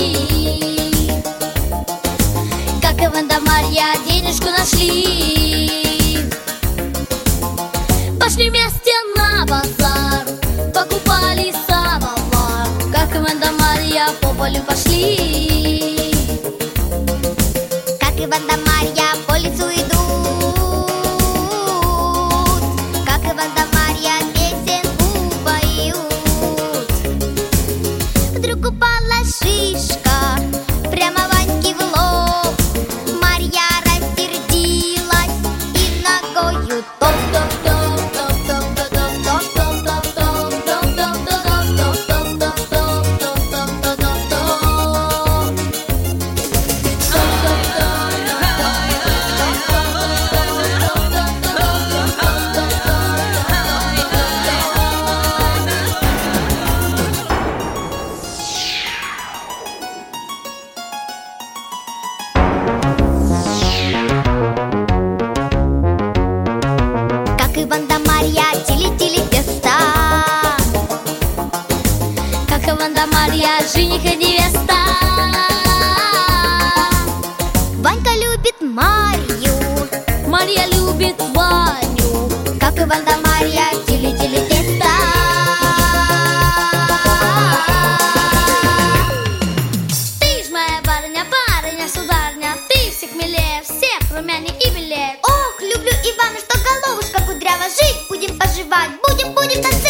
пошли. Как Иван да Марья денежку нашли. Пошли вместе на базар, покупали самовар. Как Иван да Марья по полю пошли. Как Иван да Марья по лесу идут, как Иван да Марья песенку поют. Вдруг упала шишка прямо Ваньке в лоб. Марья рассердилась и ногою Иван да Марья тили-тили теста. Как Иван да Марья жених и невеста. Ванька любит Марью, Марья любит Ваню. как Иван да Марья тили-тили теста. Ты ж моя барыня, барыня, сударыня. Ты всех милее, всех румяней и белее. Ох, люблю Ивана, что головушка кудрява. Жить будем, поживать будем, будем танцевать.